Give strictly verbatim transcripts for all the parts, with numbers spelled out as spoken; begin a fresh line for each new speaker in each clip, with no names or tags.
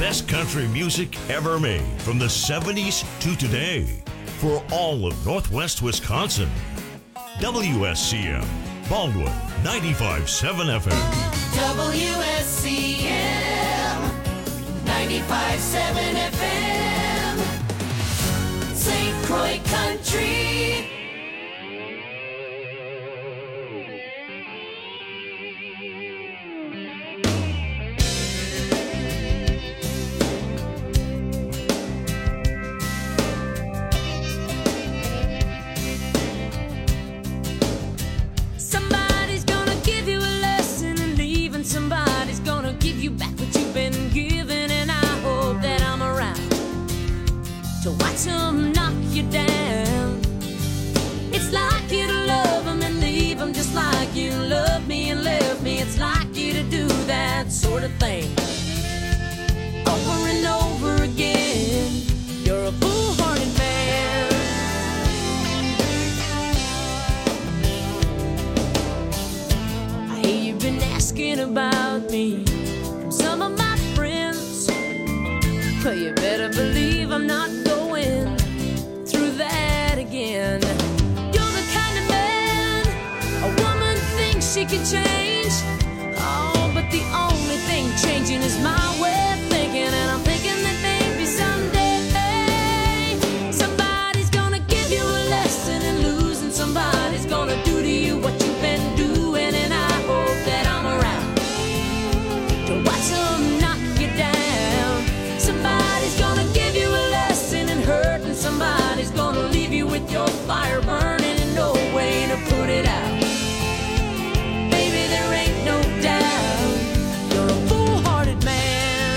best country music ever made from the seventies to today for all of Northwest Wisconsin. W S C M, Baldwin, ninety-five point seven F M.
W S C M, ninety-five point seven F M. Saint Croix Country.
To watch them knock you down. It's like you to love them and leave them, just like you love me and left me. It's like you to do that sort of thing over and over again. You're a foolhardy man. I hear you've been asking about me from some of my friends. Well, you better believe I'm not going through that again. You're the kind of man a woman thinks she can change. Oh, but the only thing changing is my way of thinking. And I'm thinking that maybe someday somebody's gonna give you a lesson in losing. Somebody's gonna do to you what you've been doing. And I hope that I'm around to watch them knock you down. Somebody's gonna give you a lesson in hurt, and somebody's gonna leave you with your fire burning and no way to put it out. Baby, there ain't no doubt you're a foolhardy man.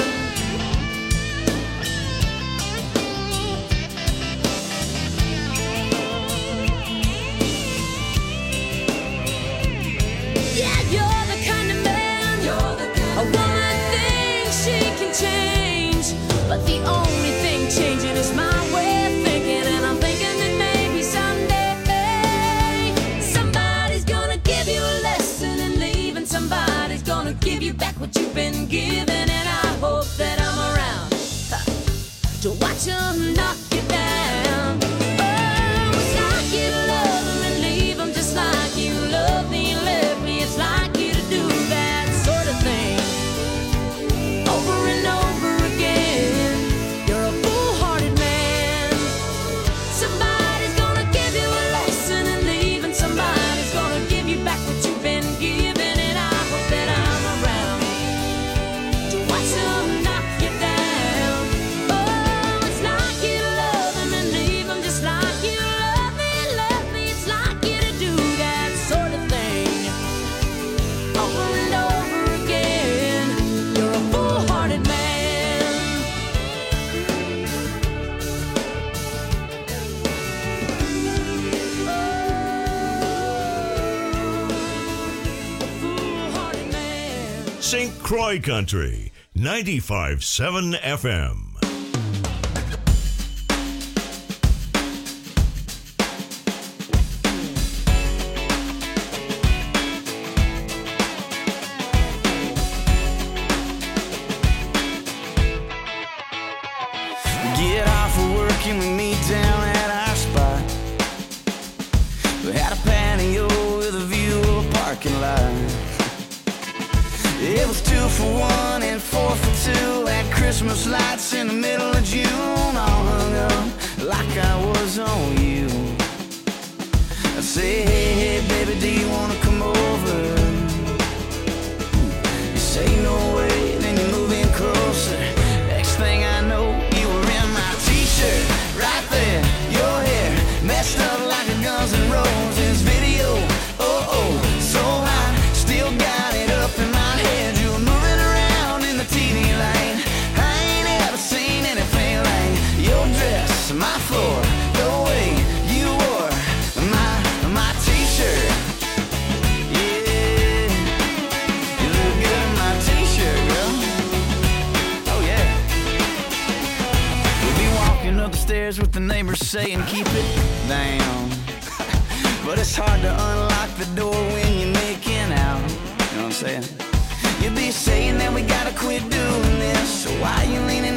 Yeah, you're the kind of man you're the kind a woman thinks she can change. But the only thing changing is my way of thinking. And I'm thinking that maybe someday somebody's gonna give you a lesson in leaving. Somebody's gonna give you back what you've been given. And I hope that I'm around huh, to watch them knock you down. Oh, it's like you to love them and leave them, just like you love me and left me. It's like you to do that sort of thing over and over again. You're a foolhardy man. Somebody's gonna give you a lesson in leaving. Somebody's gonna give you back what you've been given. And I hope that I'm around to watch them knock you down. Oh, it's like you to love them and leave them, just like you love me and left me. It's like you to do that sort of thing over and over again. You're a foolhardy man.
Saint Croix Country, ninety-five point seven F M.
Get off of work and we meet down at our spot. We had a patio with a view of a parking lot. It was two for one and four for two. Had Christmas lights in the middle of June, all hung up like I was on you. I say, hey, hey, baby, do you wanna come over? You say no way, then you move in closer. Next thing I know, you were in my t-shirt, right there. Your hair messed up like a Guns N' Roses video. Oh, oh, so hot, still got it up in my head. You were moving around in the T V light. I ain't ever seen anything like your dress, my floor, the way you wore my, my t-shirt. Yeah, you look good in my t-shirt, girl. Oh yeah. We'll be walking up the stairs with the neighbors saying keep it down. But it's hard to unlock the door when you're making out. You know what I'm saying? You'll be saying that we gotta quit doing this. So why you leaning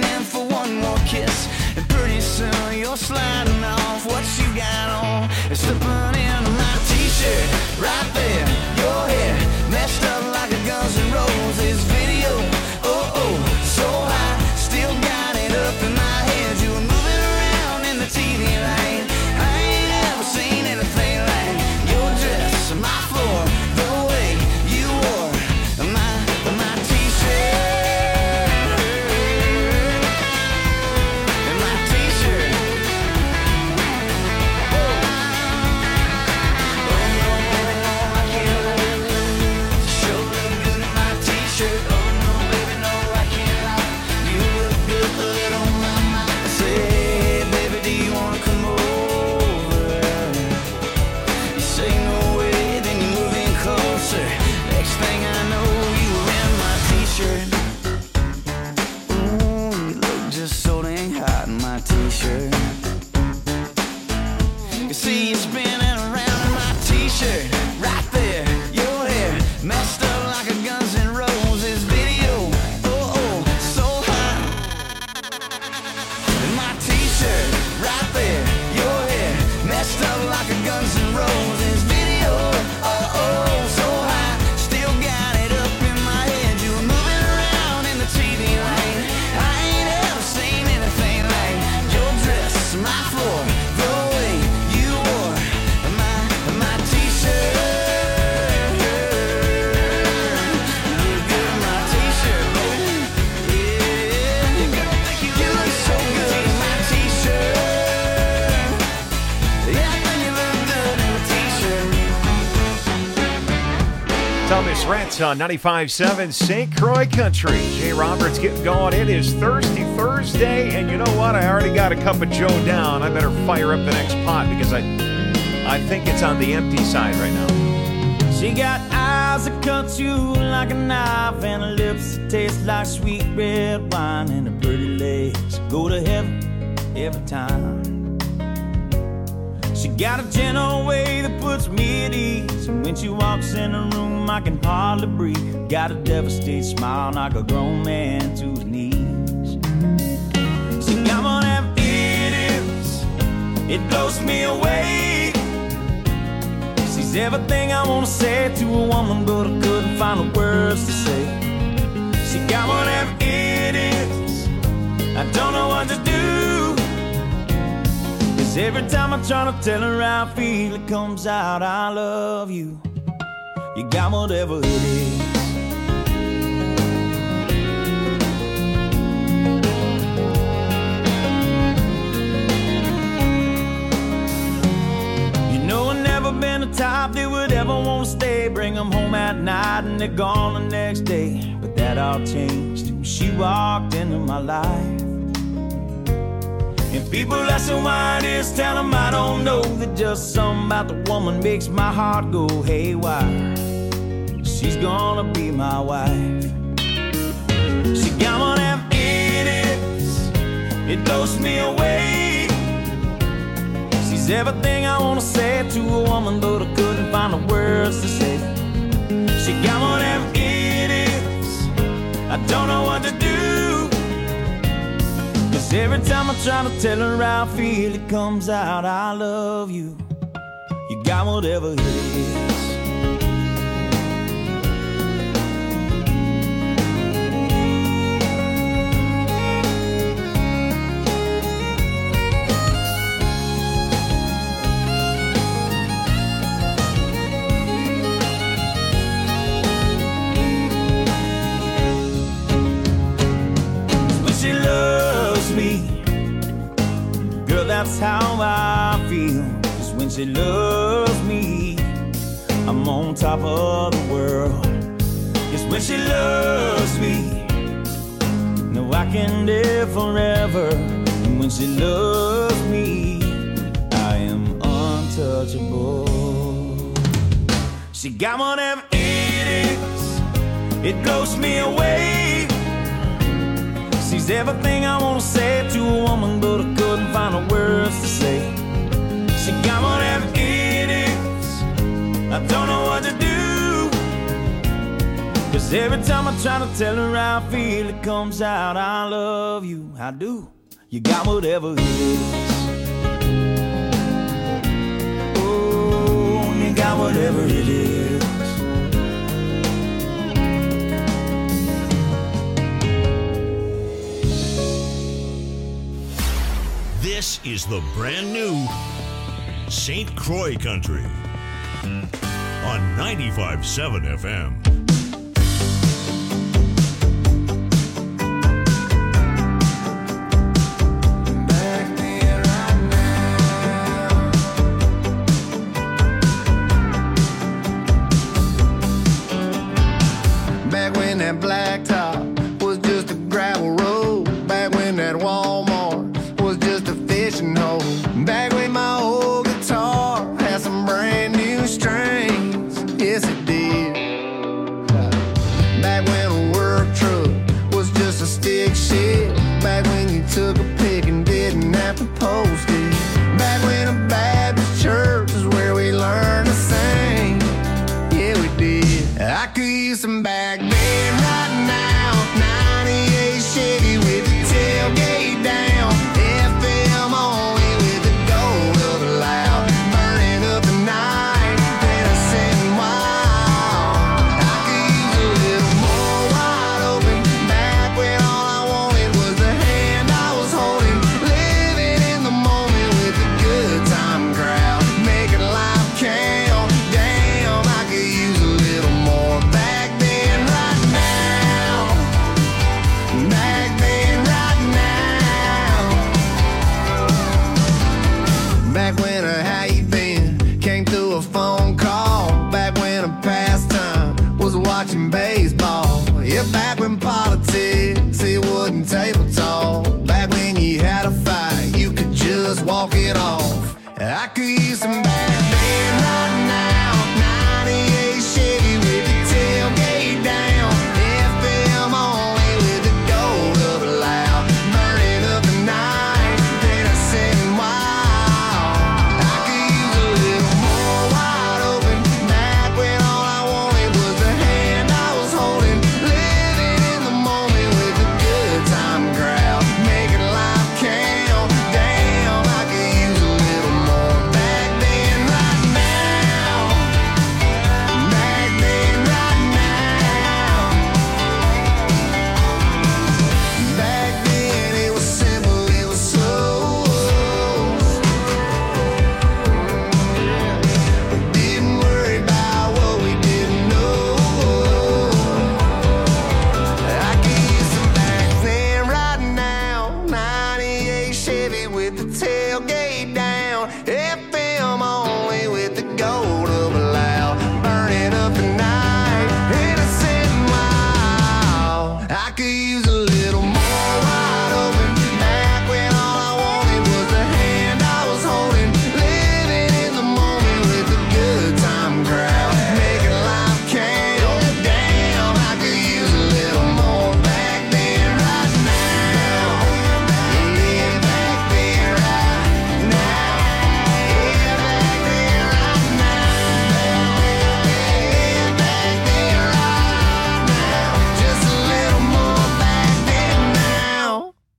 Brett on ninety-five point seven Saint Croix Country. Jay Roberts getting going. It is Thirsty Thursday, and you know what? I already got a cup of Joe down. I better fire up the next pot because I, I think it's on the empty side right now.
She got eyes that cut you like a knife and her lips that taste like sweet red wine and her pretty legs go to heaven every time. She got a gentle way that puts me at ease, and when she walks in the room I can hardly breathe. Got a devastated smile like a grown man to his knees. She got one of them idiots, it blows me away. She's everything I wanna say to a woman, but I couldn't find the words to say. She got one of them idiots, I don't know what to do. Every time I try to tell her how I feel, it comes out, I love you. You got whatever it is. You know I've never been the type that would ever want to stay. Bring them home at night and they're gone the next day. But that all changed when she walked into my life. And people ask me why it is, tell them I don't know. That just something about the woman makes my heart go haywire. She's gonna be my wife. She got one of them idiots, it blows me away. She's everything I wanna say to a woman, but I couldn't find the words to say. She got one of them idiots, I don't know what to do. Every time I try to tell her how I feel, it comes out, I love you. You got whatever it is. That's how I feel, 'cause when she loves me, I'm on top of the world. 'Cause when she loves me, no, I can live forever. And when she loves me, I am untouchable. She got one of them idiots, it blows me away. She's everything I wanna say to a woman, but I couldn't find the words to say. She got one of them idiots, I don't know what to do. 'Cause every time I try to tell her how I feel, it comes out, I love you, I do. You got whatever it is. Oh, you got whatever it is.
This is the brand new Saint Croix Country on ninety-five point seven F M.
Back there right now. Back when that blacktop was just a gravel road. Back when that Walmart was just a fishing hole. Back when my old guitar had some brand new strings. Yes, it did.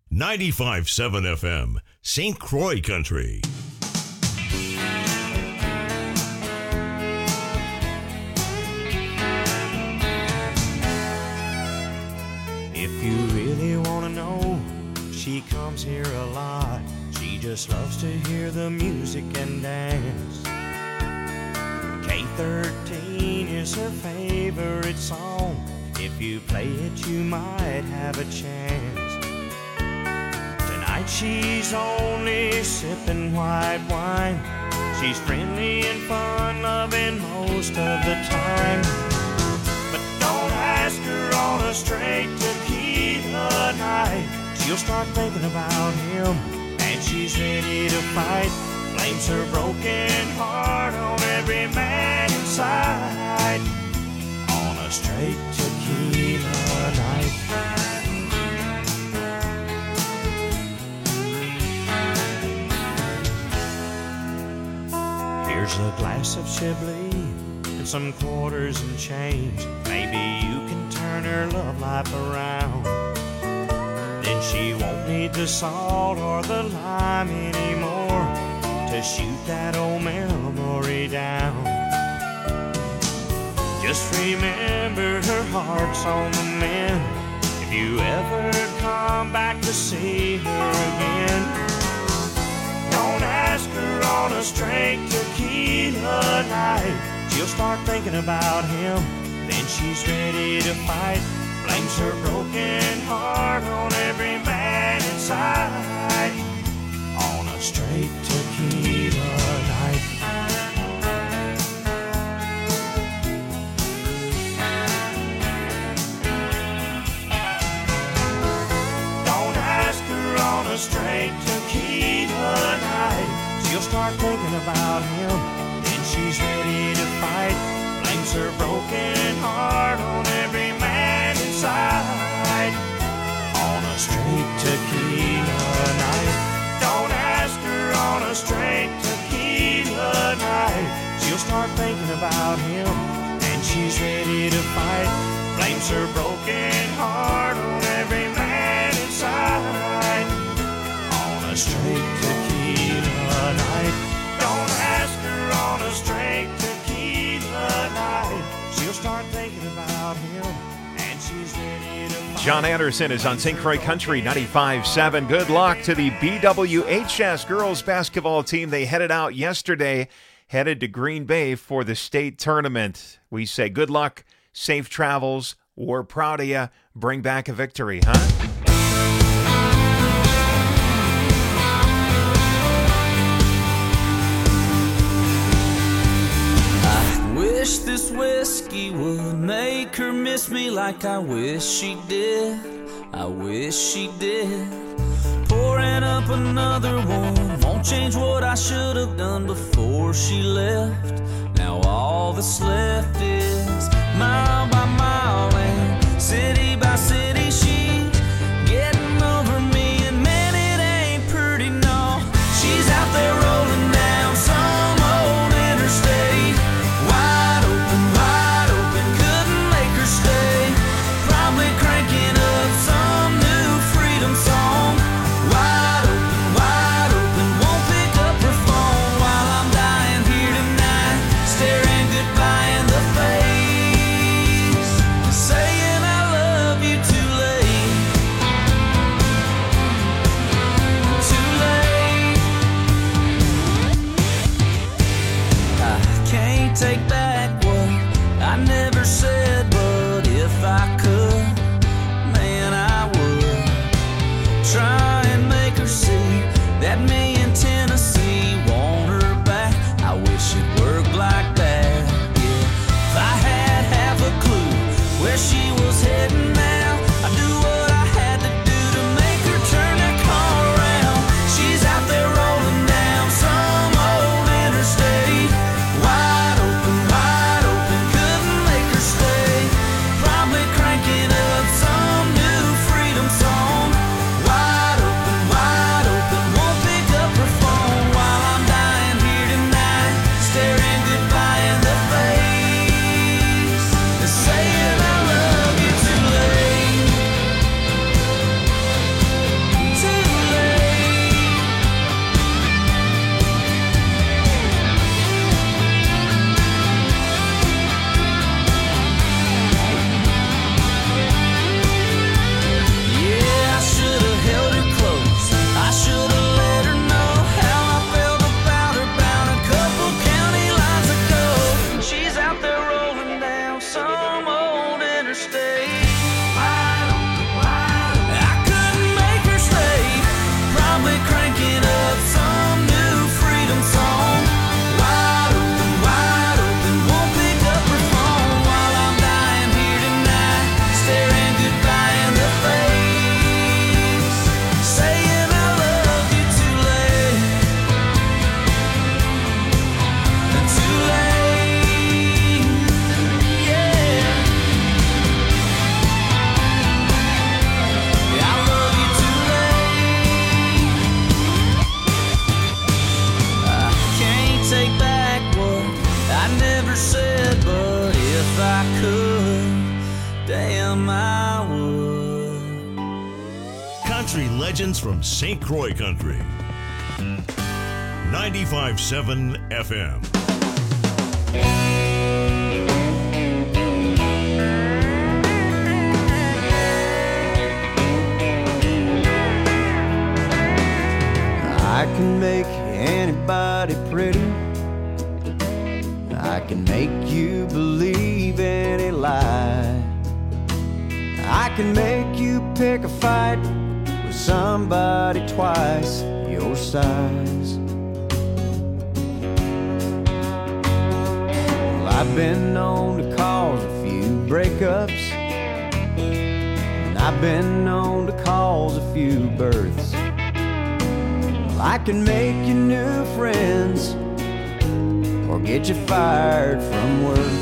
ninety-five point seven F M, Saint Croix Country.
If you really want to know, she comes here a lot. She just loves to hear the music and dance. K thirteen is her favorite song. If you play it, you might have a chance. Tonight she's only sipping white wine. She's friendly and fun-loving most of the time. But don't ask her on a straight tequila night. She'll start thinking about him, and she's ready to fight. Blames her broken heart on every man inside. On a straight tequila night. Here's a glass of Chablis and some quarters and change. Maybe you can turn her love life around. Then she won't need the salt or the lime anymore to shoot that old memory down. Just remember her heart's on the mend. If you ever come back to see her again, don't ask her on a straight tequila night. She'll start thinking about him, then she's ready to fight. Blames her broken heart on every man inside. On a straight tequila night. Don't ask her on a straight tequila night. She'll start thinking about him, then she's ready to fight. Blames her broken heart on every man inside. On a straight tequila night. Don't ask her on a straight tequila night. She'll start thinking about him, and she's ready to fight. Blames her broken heart on every man inside. On a straight tequila night. Don't ask her on a straight tequila night. She'll start thinking about him, and she's ready to fight.
John Anderson is on Saint Croix Country ninety-five point seven. Good luck to the B W H S girls basketball team. They headed out yesterday, headed to Green Bay for the state tournament. We say good luck, safe travels. We're proud of you. Bring back a victory, huh?
Wish this whiskey would make her miss me like I wish she did. I wish she did. Pouring up another one won't change what I should have done before she left. Now all that's left is mile by mile and city by city. She getting over me, and man, it ain't pretty, no. She's out there rolling down some old interstate. Wide open, wide open, couldn't make her stay. Probably cranking up some new freedom song. Wide open, wide open, won't pick up her phone while I'm dying here tonight, staring goodbye in the face, saying I love you too.
legends from Saint Croix Country. ninety-five point seven F M.
I can make anybody pretty. I can make you believe any lie. I can make you pick a fight with somebody twice your size. Well, I've been known to cause a few breakups, and I've been known to cause a few births. Well, I can make you new friends or get you fired from work.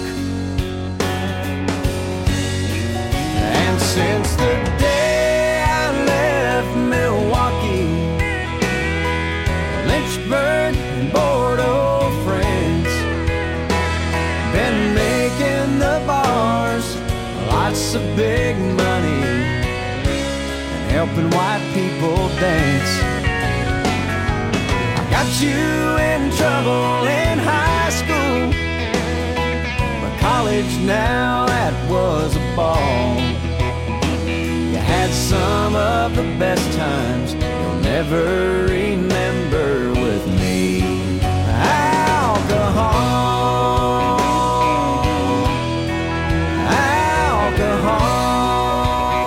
And since the day I left Milwaukee, Lynchburg and Bordeaux, France, been making the bars lots of big money and helping white people dance. I got you in trouble in high school, but college now, that was a ball. You had some of the best times you'll never remember with me. Alcohol, alcohol.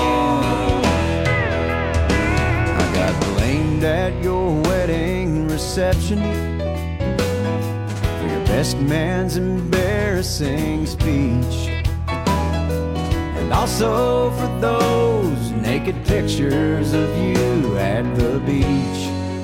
I got blamed at your wedding reception for your best man's embarrassing speech, and also for those naked pictures of you at the beach.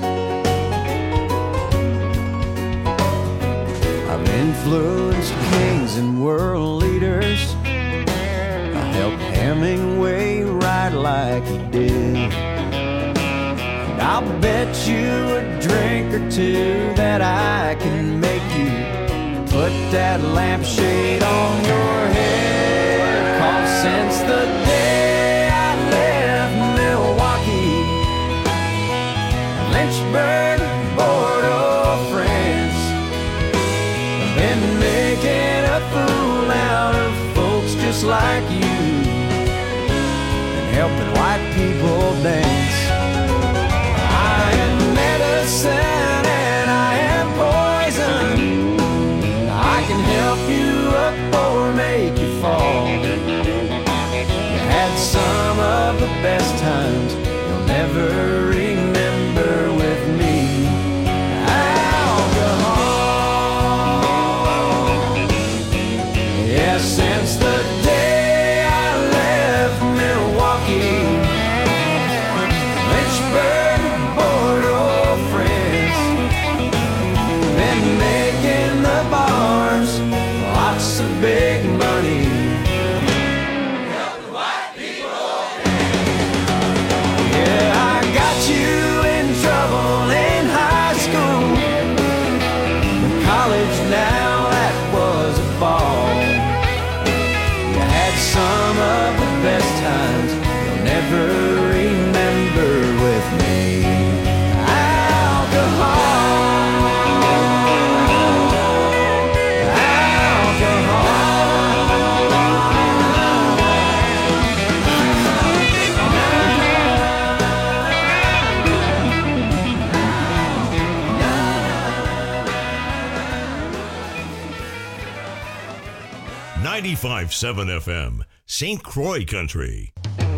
I've influenced kings and world leaders. I helped Hemingway write like he did. And I'll bet you a drink or two that I can make you put that lampshade on your head. 'Cause since the day I left Milwaukee, Lynchburg, Bordeaux, France, I've been making a fool out of folks just like you and helping white people dance. I am medicine and I am poison. I can help you up or make you fall. You had some of the best times you'll never remember with me. Alcohol. Yeah, since the day I left Milwaukee, Lynchburg, Bordeaux, France, been making the bars lots of big money. Yeah, I got you in trouble in high school, in college now, that was a ball. You had some of the best times you'll never remember with me.
ninety-five point seven F M, Saint Croix Country.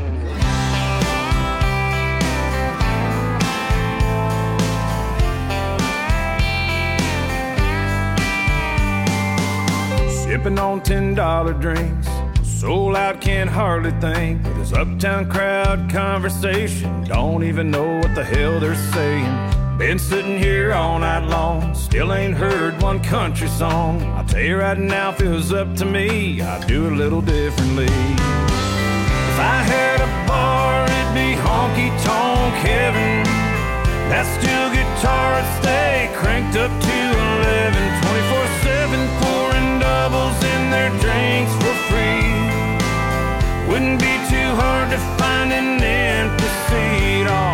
Sipping on ten dollar drinks, sold out, can't hardly think. This uptown crowd conversation, don't even know what the hell they're saying. Been sitting here all night long, still ain't heard one country song. I'll tell you right now, if it was up to me, I'd do it a little differently. If I had a bar, it'd be honky-tonk heaven. That steel guitar would stay cranked up to eleven, twenty-four seven, pouring doubles in their drinks for free. Wouldn't be too hard to find an empty seat on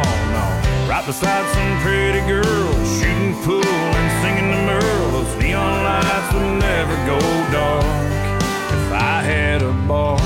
beside some pretty girl, shooting pool and singing to Merle. Those neon lights would never go dark if I had a bar.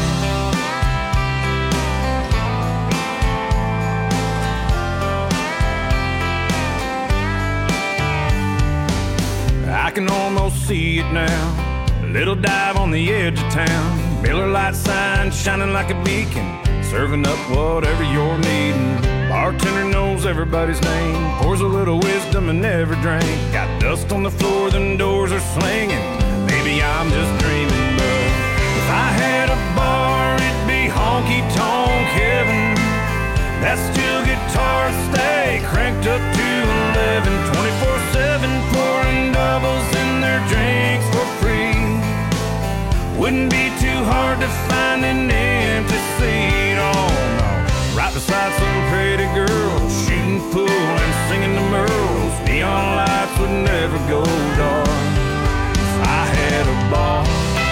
I can almost see it now, a little dive on the edge of town, Miller Lite sign shining like a beacon, serving up whatever you're needing. Bartender knows everybody's name, pours a little wisdom in every drink. Got dust on the floor, then doors are slinging. Maybe I'm just dreaming, but if I had a bar, it'd be honky-tonk heaven. That steel guitar stay cranked up to eleven, twenty-four seven, pouring doubles in their drinks for free. Wouldn't be too hard to find an empty seat, oh no. Right beside some pretty girl, shooting pool and singing the Merles. Neon lights would never go dark if I had a bar.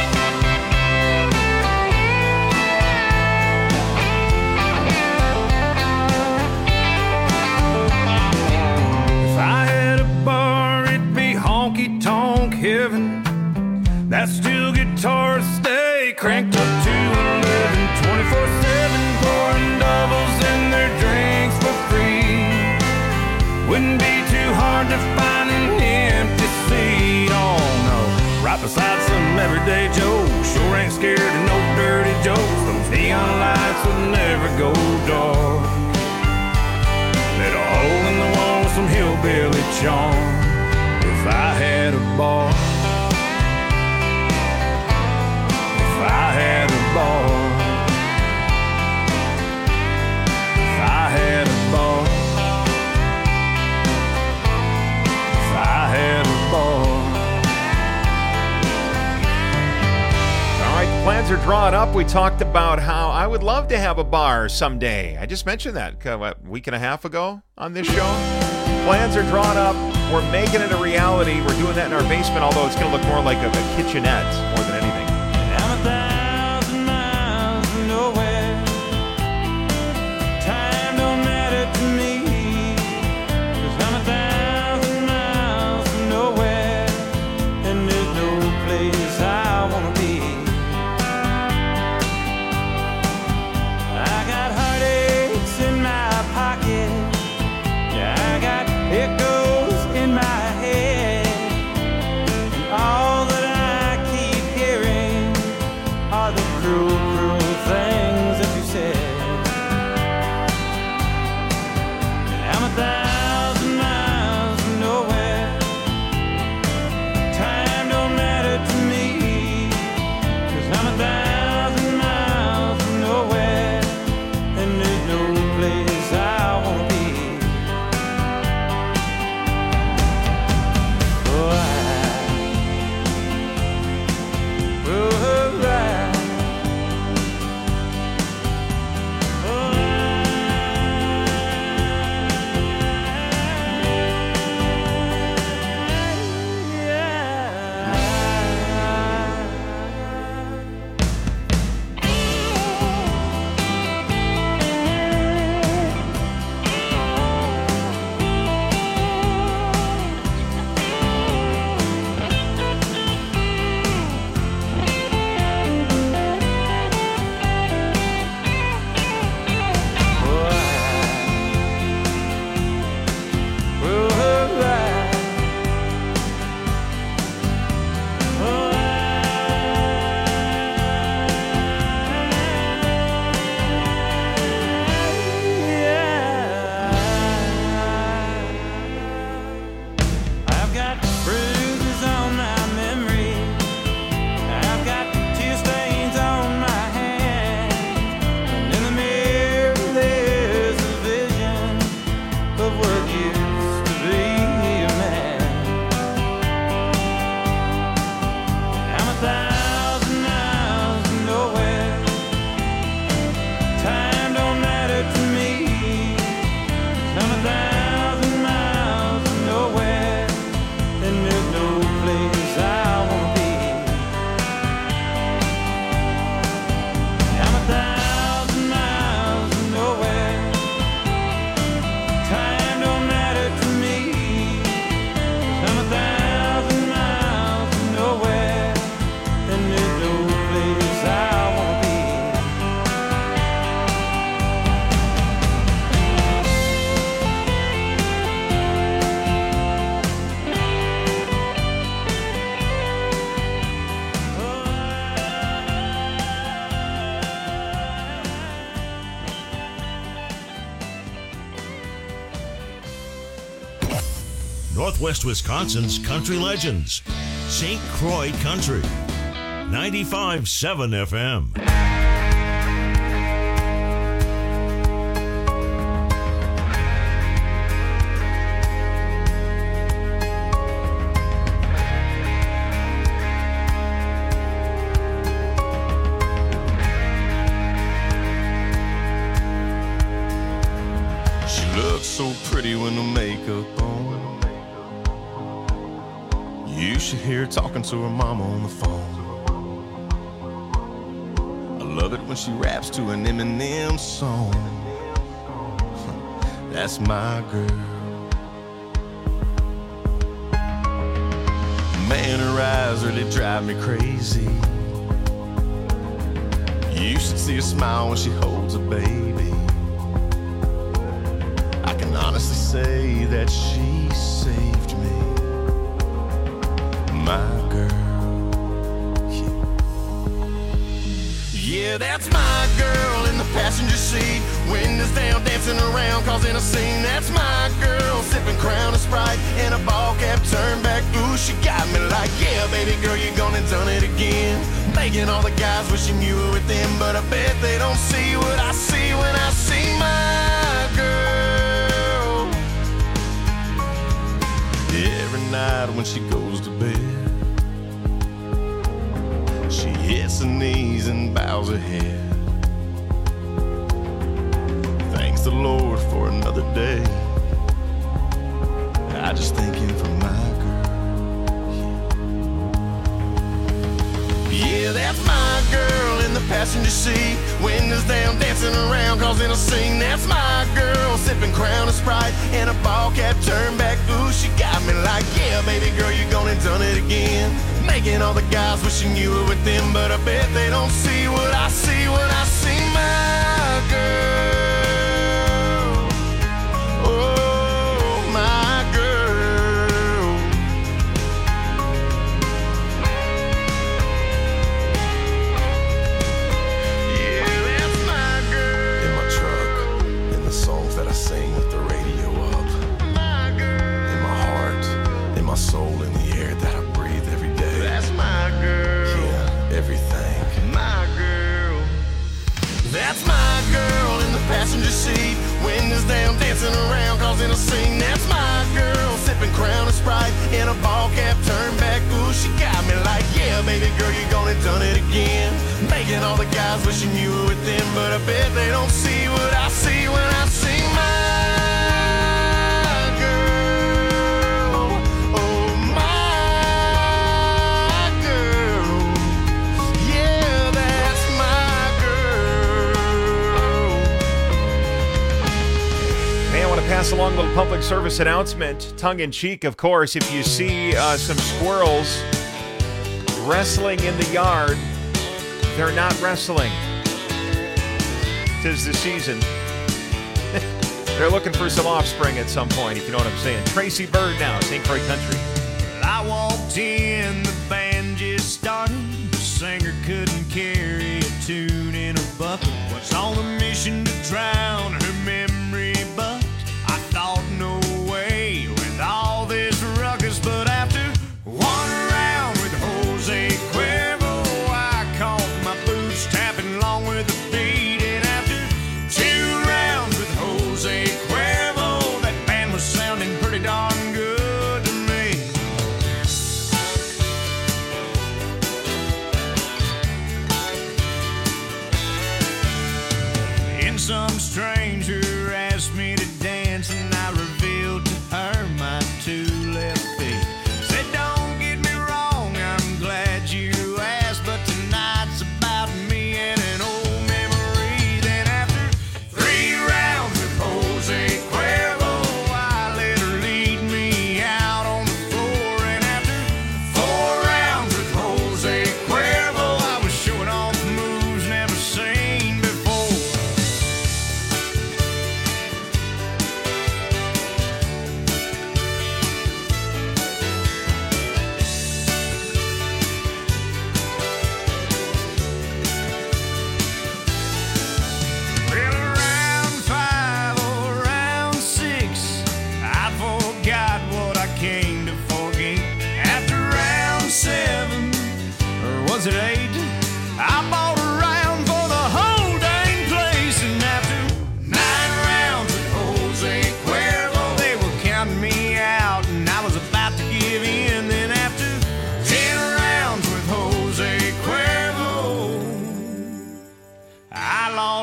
If I had a bar, it'd be honky-tonk heaven. That steel guitar stay cranked up to eleven, twenty-four seven, pouring doubles in their drinks for free. Wouldn't be too hard to find an empty seat, oh no. Right beside some everyday Joe, sure ain't scared of no dirty jokes. Those neon lights would never go dark. Let a hole in the wall with some hillbilly charm if I had a bar. If I had a bar, if I had a bar, if I had a bar.
All right, the plans are drawn up. We talked about how I would love to have a bar someday. I just mentioned that a week and a half ago on this show. Plans are drawn up. We're making it a reality. We're doing that in our basement, although it's going to look more like a, a kitchenette more than anything.
I'm a thousand miles from nowhere. Time don't matter to me, 'cause I'm a thousand miles from nowhere, and there's no place I wanna be. I got heartaches in my pocket, yeah, I got echoes in my head, and all that I keep hearing are the cruel, cruel things that you said. And I'm a thousand miles from nowhere. Time don't matter to me, 'cause I'm a thousand miles from nowhere, and there's no place I wanna be. Oh, I, oh, I. I've got bruises on my memory. I've got tear stains on my hands. And in the mirror there's a vision of what used to be a man. I'm a thousand miles from nowhere. Time don't matter to me. I'm a thousand miles from nowhere, and there's no place I wanna be. I'm a thousand miles from nowhere. Time don't
Northwest Wisconsin's country legends. Saint Croix Country. ninety-five point seven F M.
So pretty when the makeup on. You should hear her talking to her mama on the phone. I love it when she raps to an Eminem song. That's my girl. Man, her eyes really drive me crazy. You should see her smile when she holds a baby. Honestly say that she saved me, my girl. Yeah, yeah, that's my girl in the passenger seat. Windows down, dancing around, causing a scene. That's my girl, sipping Crown and Sprite and a ball cap turned back. Ooh, she got me like, yeah, baby girl, you gone and done it again. Making all the guys wishing you were with them, but I bet they don't see what I see when I see my girl. Every night when she goes to bed, she hits her knees and bows her head. Thanks the Lord for another day. I just thank him for my girl. Yeah, yeah, that's my girl in the passenger seat. Windows down, dancing around, causing a scene. That's my girl, sipping Crown and Sprite and a ball cap turned back. Ooh, she got me like, yeah, baby girl, you gone and done it again. Making all the guys wishing you were with them, but I bet they don't see what I see when I see my girl. Oh, my girl. Yeah, that's my girl. In my truck, in the songs that I sing with the radio up. My girl. In my heart, in my soul, in the air that I breathe every day. That's my girl. Yeah, everything. My girl. That's my girl in the passenger seat. Windows down, dancing around, causing a scene. That's my girl, sipping Crown and Sprite in a ball cap turned back. Ooh, she got me like, yeah, baby girl, you gone and done it again. Making all the guys wishing you were with them, but I bet they don't see what I see when I see my girl. Oh, my girl. Yeah, that's my girl.
Hey, I want to pass along a little public service announcement, tongue-in-cheek, of course. If you see uh, some squirrels wrestling in the yard, they're not wrestling. 'Tis the season. They're looking for some offspring at some point, if you know what I'm saying. Tracy Bird now, Saint Croix Country.
I walked in, the band just started. The singer couldn't carry a tune in a bucket. Was on a mission to drown her memory, but I thought no way with all this ruckus. But after one round with Jose Cuervo, I caught my boots tapping along with the beat. And after two rounds with Jose Cuervo, that band was sounding pretty darn good to me.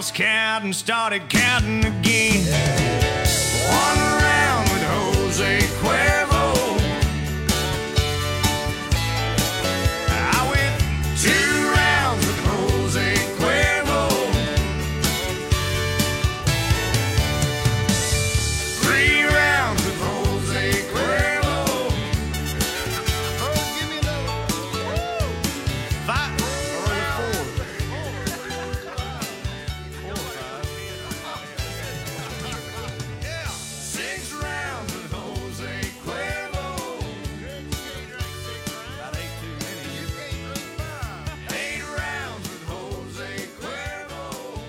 lost count and started counting again. One round with Jose Cuervo. I went two rounds with Jose Cuervo. Three rounds with Jose Cuervo. Oh, give me another. Five. Six rounds with Jose Cuervo. About eight too many. Eight rounds with Jose Cuervo.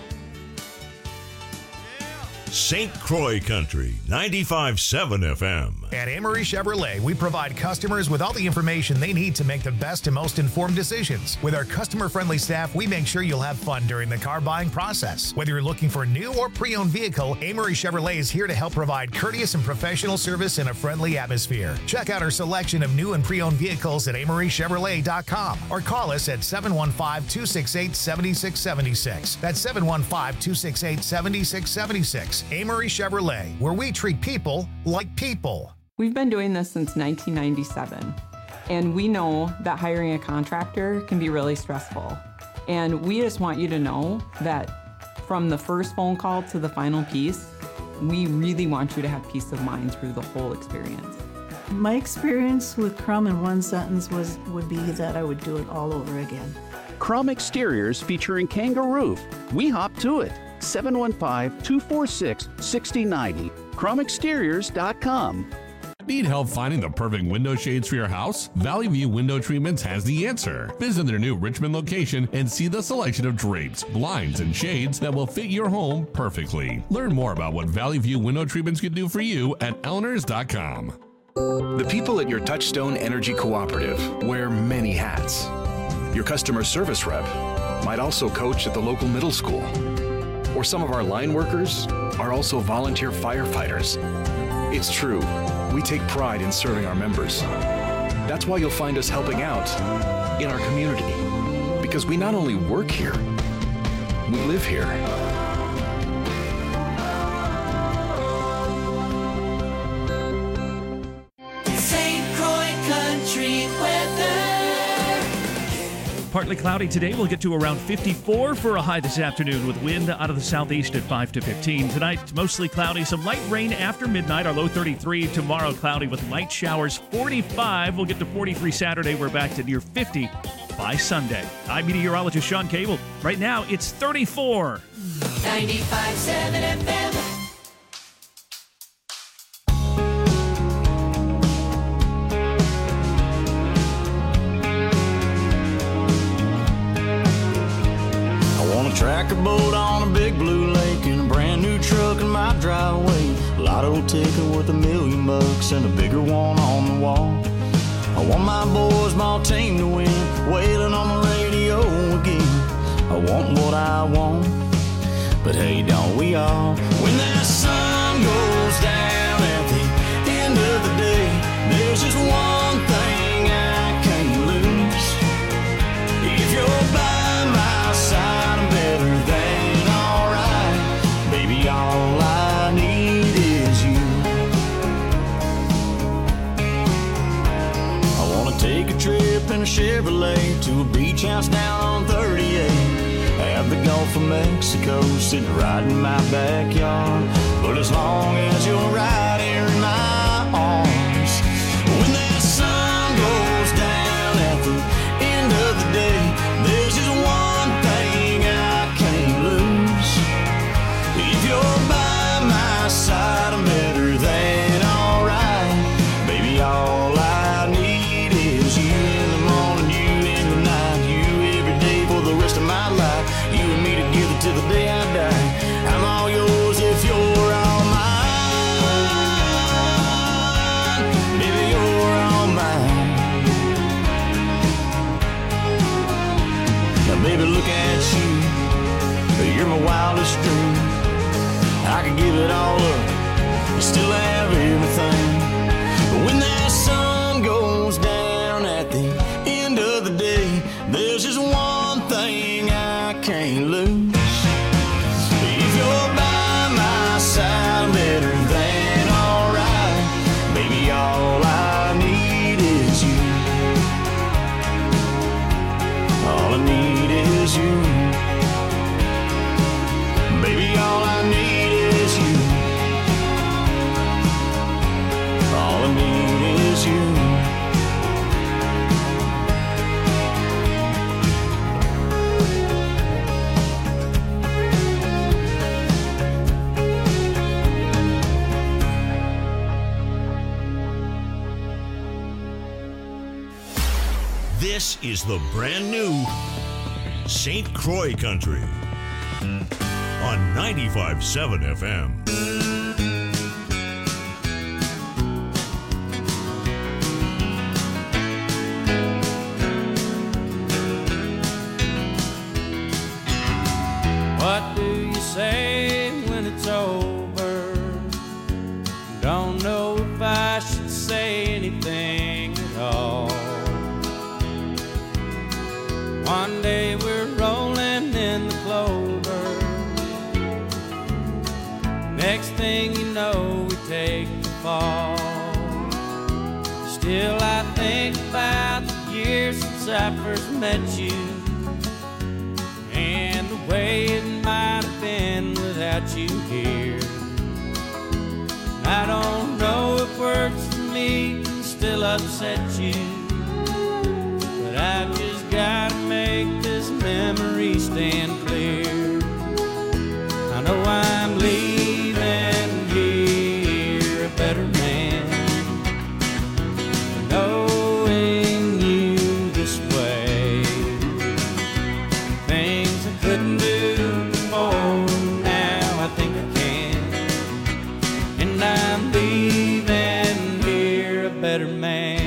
Saint Croix Country, ninety-five point seven F M.
At Amory Chevrolet, we provide customers with all the information they need to make the best and most informed decisions. With our customer-friendly staff, we make sure you'll have fun during the car buying process. Whether you're looking for a new or pre-owned vehicle, Amory Chevrolet is here to help provide courteous and professional service in a friendly atmosphere. Check out our selection of new and pre-owned vehicles at amory chevrolet dot com or call us at seven one five, two six eight, seven six seven six. That's seven one five, two six eight, seven six seven six. Amory Chevrolet, where we treat people like people.
We've been doing this since nineteen ninety-seven, and we know that hiring a contractor can be really stressful. And we just want you to know that from the first phone call to the final piece, we really want you to have peace of mind through the whole experience.
My experience with Crum in one sentence was would be that I would do it all over again.
Crum Exteriors featuring Kangaroo. We hop to it. seven one five, two four six, six zero nine zero. crum exteriors dot com.
Need help finding the perfect window shades for your house? Valley View Window Treatments has the answer. Visit their new Richmond location and see the selection of drapes, blinds, and shades that will fit your home perfectly. Learn more about what Valley View Window Treatments can do for you at elinors dot com.
The people at your Touchstone Energy Cooperative wear many hats. Your customer service rep might also coach at the local middle school. Or some of our line workers are also volunteer firefighters. It's true, we take pride in serving our members. That's why you'll find us helping out in our community. Because we not only work here, we live here.
Saint Croix Country weather.
Partly cloudy today. We'll get to around fifty-four for a high this afternoon with wind out of the southeast at five to fifteen. Tonight, mostly cloudy. Some light rain after midnight. Our low thirty-three. Tomorrow, cloudy with light showers. forty-five. We'll get to forty-three Saturday. We're back to near fifty by Sunday. I'm meteorologist Sean Cable. Right now, it's thirty-four.
ninety-five point seven F M.
Tracker boat on a big blue lake and a brand new truck in my driveway. Lotto ticket worth a million bucks and a bigger one on the wall. I want my boys, my team to win, wailing on the radio again. I want what I want, but hey, don't we all? When that sun goes down at the end of the day, there's just one thing I can't lose. If you're by my side, I'm better than alright. Baby, all I need is you. I wanna take a trip in a Chevrolet to a beach house down on thirty-eight. Have the Gulf of Mexico sitting right in my backyard. But as long as you're right here in my arms, when that sun goes down at the end of the day, there's just one thing I can't lose. If you're by my side, I'm better than alright. Baby, all I need is you in the morning, you in the night, you every day for the rest of my life. You and me together till the day I die. I'm all yours if you're all mine.
This is the brand new Saint Croix Country on ninety-five point seven F M.
What do you say when it's over? Don't know if I should say anything at all. One day we're rolling in the clover. Next thing you know, we take the fall. Still I think about the years since I first met you, and the way it might have been without you here. I don't know if words for me can still upset you, but I've just gotta make this memory stand clear. I know I'm leaving here a better man, knowing you this way. Things I couldn't do before, now I think I can. And I'm leaving here a better man.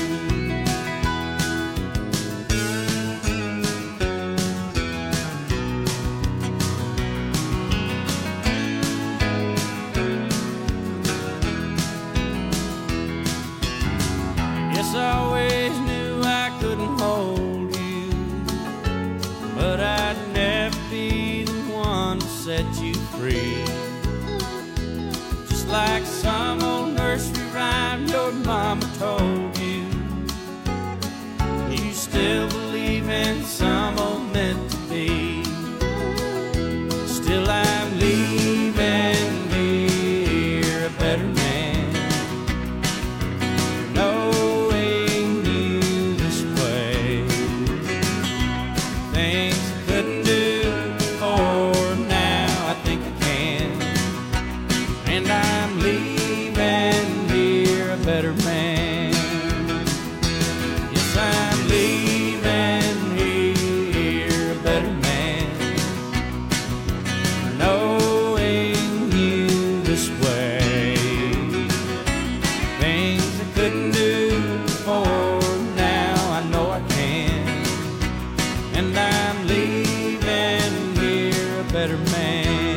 Yes, I always knew I couldn't hold you, but I'd never be the one to set you free. Just like some old nursery rhyme your mama told you, you still believe in some old meant to be. Still I'm leaving here a better man, knowing you this way. Things I couldn't do before, now I think I can. And I'm leaving here a better man. Yes, I'm leaving here a better man, knowing you this way. Things I couldn't do before, now I know I can. And I'm leaving here a better man.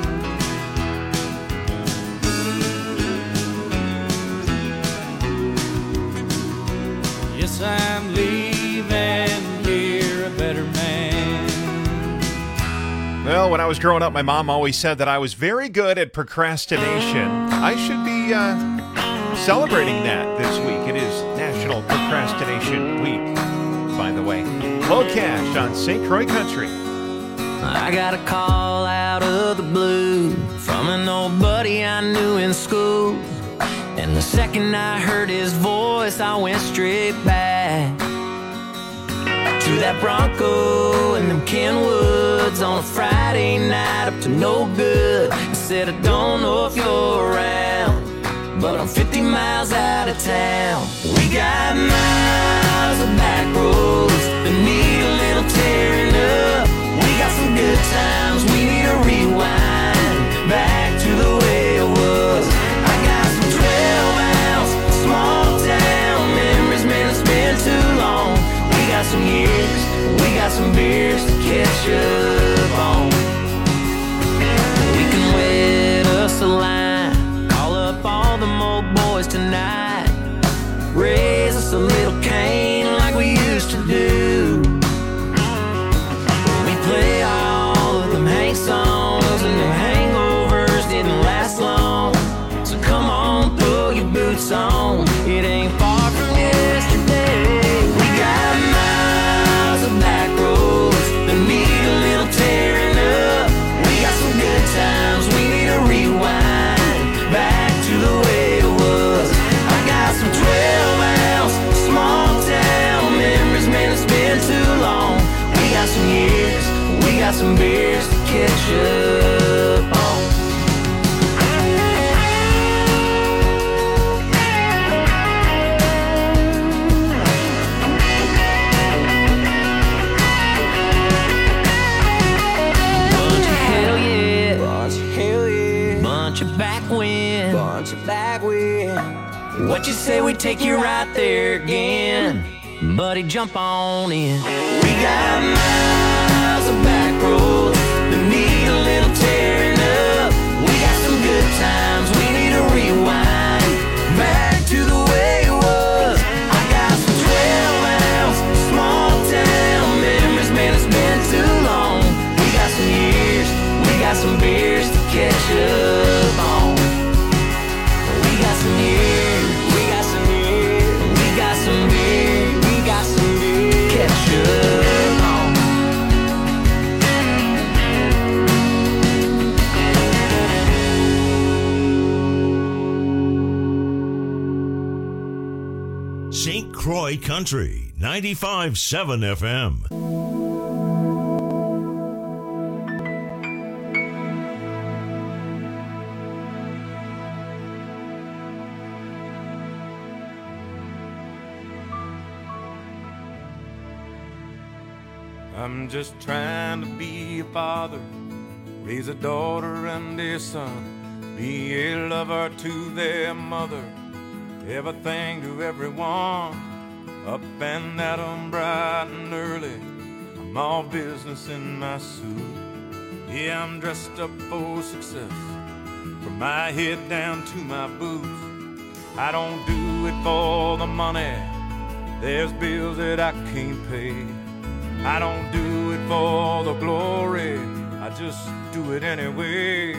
Yes, I'm leaving here a better man.
Well, when I was growing up, my mom always said that I was very good at procrastination. I should be uh, celebrating that this week. It is National Procrastination Week, by the way. Low Cash on Saint Croix Country.
I got a call out of the blue from an old buddy I knew in school. And the second I heard his voice, I went straight back to that Bronco and them Kenwoods on a Friday night up to no good. I said, I don't know if you're around, but I'm fifty miles out of town. We got miles of back roads that need a little tearing up. We got some good times, we need a rewind back to the way it was. I got some twelve ounce small town memories, man, it's been too long. We got some years, we got some beers to catch up on. We can wet us a line, call up all the old boys tonight, raise us a little cane like we used to do. We play all of them Hank songs and them hangovers didn't last long. So come on, throw your boots on, it ain't far from yesterday. We got miles of back roads that need a little tearing up. We got some good times, we need a rewind back to the way it was. I got some twelve ounce small yeah. What you say we take you right there again? Buddy, jump on in. We got miles of back roads that need a little tearing up. We got some good times, we need a rewind back to the way it was. I got some twelve ounce small town memories, man, it's been too long. We got some years, we got some beers to catch up on. We got some years, we got some years, we got some beers, we got some beers, catch up on.
Saint Croix Country, ninety-five point seven F M.
I'm just trying to be a father, raise a daughter and a son, be a lover to their mother, everything to everyone, up and at 'em bright and early. I'm all business in my suit. Yeah, I'm dressed up for success, from my head down to my boots. I don't do it for the money, there's bills that I can't pay. I don't do it for the glory, I just do it anyway.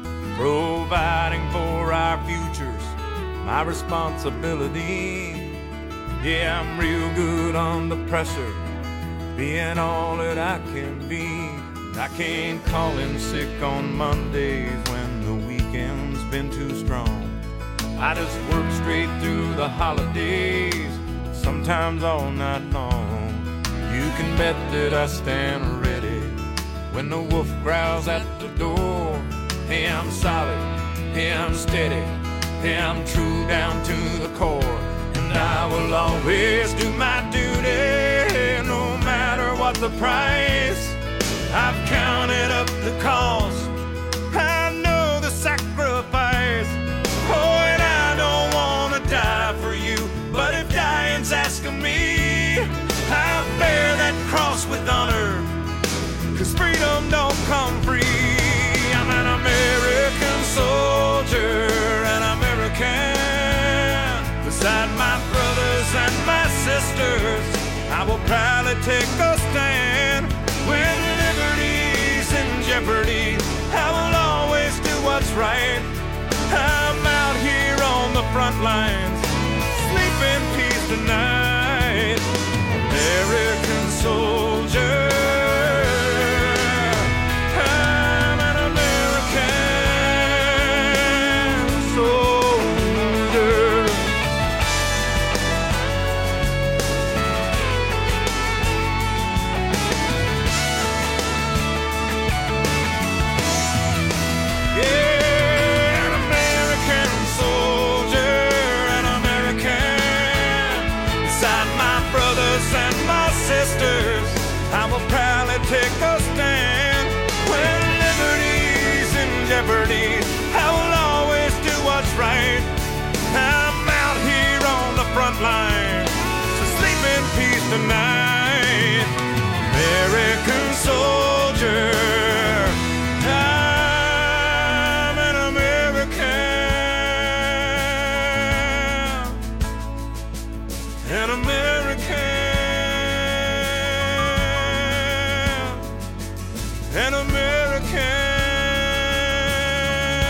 Providing for our futures, my responsibility. Yeah, I'm real good under pressure, being all that I can be. I can't call in sick on Mondays when the weekend's been too strong. I just work straight through the holidays, sometimes all night long. You can bet that I stand ready when the wolf growls at the door. Hey, I'm solid, hey, I'm steady, hey, I'm true down to the core. And I will always do my duty, no matter what the price. I've counted up the cost, I know the sacrifice. Oh, and I don't want to die for you, but if dying's asking me, I bear that cross with honor, 'cause freedom don't come free. I'm an American soldier, an American. Beside my brothers and my sisters, I will proudly take a stand. When liberty's in jeopardy, I will always do what's right. I'm out here on the front lines, sleep in peace tonight. American soldier, I'm an American soldier. Yeah, an American soldier, an American. Beside my brothers and my sisters, I will proudly take a stand. When liberty's in jeopardy, I will always do what's right. I'm out here on the front line, so sleep in peace tonight. American soldier, I'm an American, an American. An American,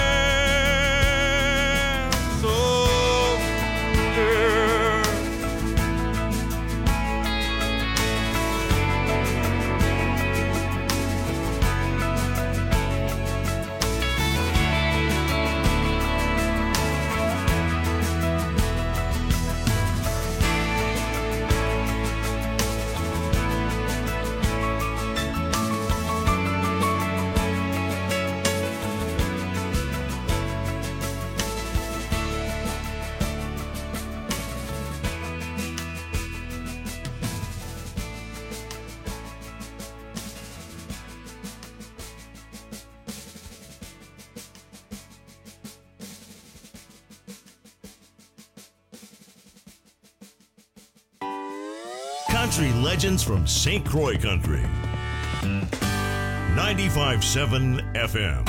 country legends from Saint Croix Country. ninety-five point seven F M.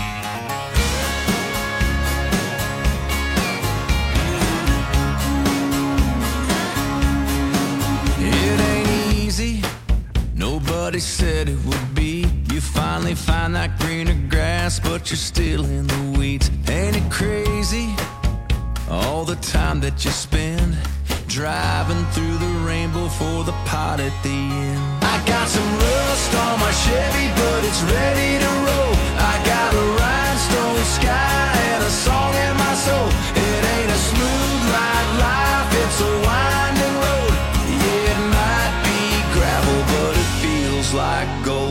It ain't easy, nobody said it would be. You finally find that greener grass, but you're still in the weeds. Ain't it crazy, all the time that you spend driving through the rainbow for the pot at the end? I got some rust on my Chevy, but it's ready to roll. I got a rhinestone sky and a song in my soul. It ain't a smooth ride life, it's a winding road. Yeah, it might be gravel, but it feels like gold.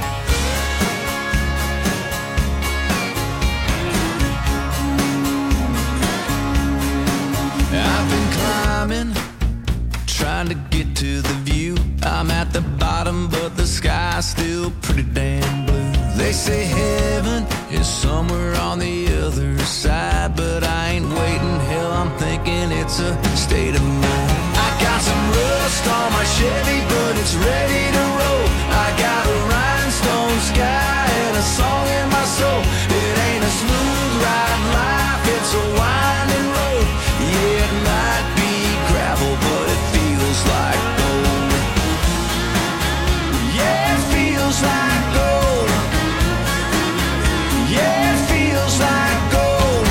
I've been climbing, trying to get to the view. I'm at the bottom, but the sky's still pretty damn blue. They say heaven is somewhere on the other side, but I ain't waiting, hell, I'm thinking it's a state of mind. I got some rust on my Chevy, but it's ready to roll. I got a rhinestone sky and a song in my soul. It ain't a smooth ride life, it's a winding road. Yeah, it might be gravel, but it feels like gold. Yeah, it feels like gold. Yeah, it feels like gold.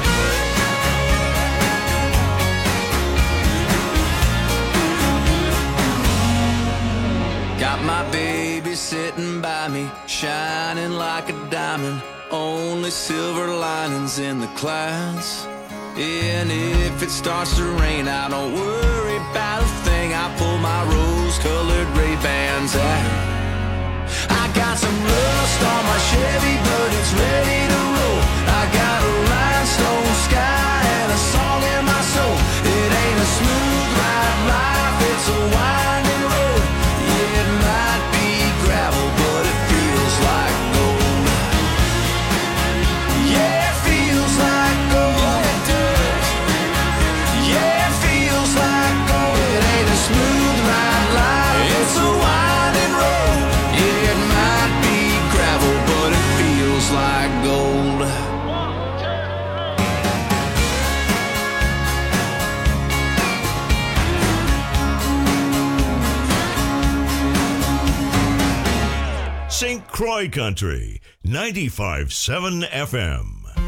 Got my baby sitting by me, shining like a diamond. Only silver linings in the clouds. And if it starts to rain, I don't worry about a thing. I pull my rose-colored Ray-Bans out. I got some rust on my Chevy, but it's ready to roll. I got a rhinestone sky and a song in my soul. It ain't a smooth ride life, it's a winding road. Yeah, it might be gravel, but it feels like gold. Yeah, it feels like gold. Smooth ride life, it's a winding road. Yeah, it might be gravel, but it feels like gold.
Saint Croix Country, ninety-five point seven F M.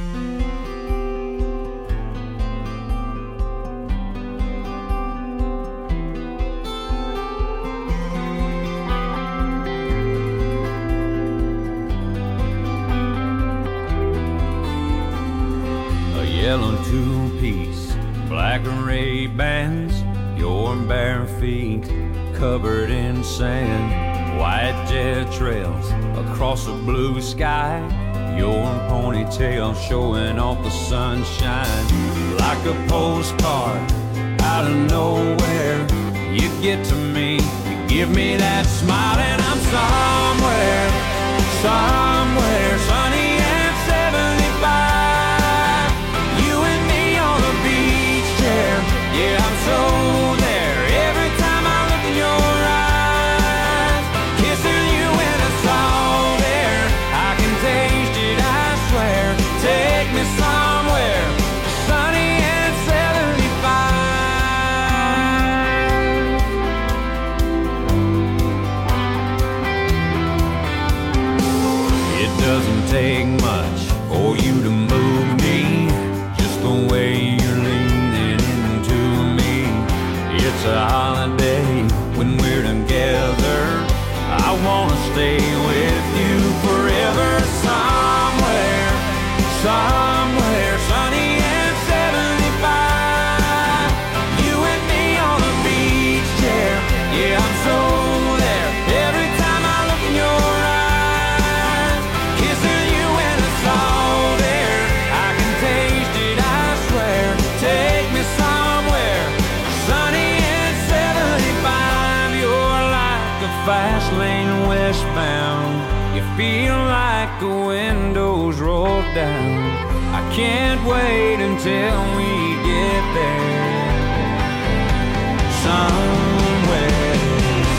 Yellow two-piece, black Ray-Bans, your bare feet covered in sand, white jet trails across a blue sky, your ponytail showing off the sunshine. Like a postcard out of nowhere, you get to me, you give me that smile, and I'm somewhere, somewhere sunny and seventy-five. Yeah, I'm so there every time I look in your eyes. Kissing you in a salt air, I can taste it, I swear. Take me somewhere sunny and seventy-five. It doesn't take much for you to move me, just the way you're leaning. It's a holiday when we're together. I wanna stay with you forever. Somewhere, somewhere sunny and seventy-five. You and me on a beach chair. Yeah, I'm so there every time I look in your eyes. Kissing you in the salt air, I can taste it, I swear. Take me somewhere sunny. Fast lane westbound, you feel like the windows roll down. I can't wait until we get there. Somewhere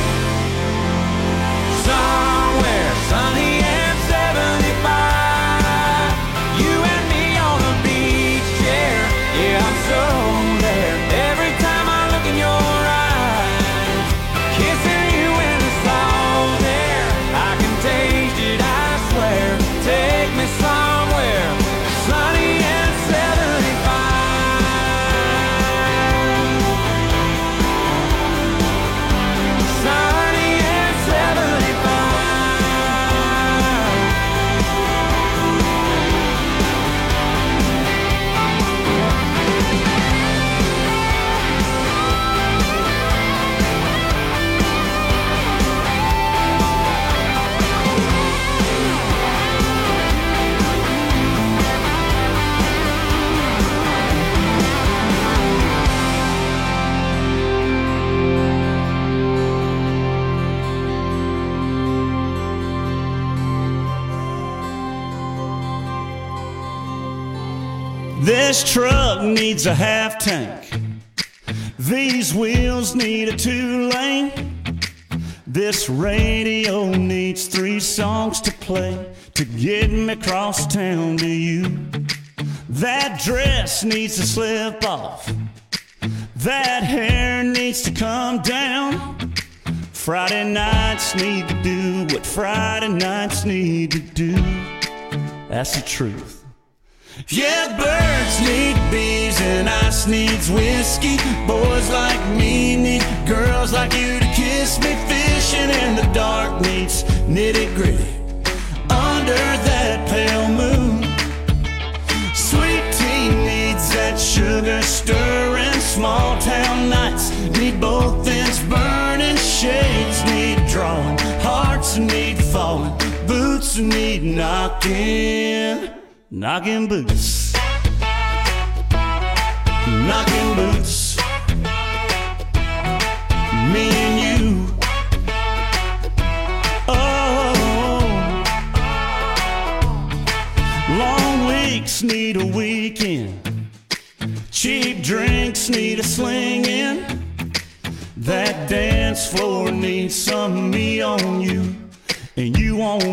This truck needs a half tank. These wheels need a two-lane. This radio needs three songs to play to get me across town to you. That dress needs to slip off. That hair needs to come down. Friday nights need to do what Friday nights need to do. That's the truth. Yeah, birds need bees and ice needs whiskey. Boys like me need girls like you to kiss me. Fishing in the dark needs nitty gritty under that pale moon. Sweet tea needs that sugar stirring. Small town nights need both ends burning. Shades need drawing. Hearts need falling. Boots need knocking. Knocking boots. Knocking boots. Me and you. Oh. Long weeks need a weekend. Cheap drinks need a slinging. That dance floor needs some me on you. And you won't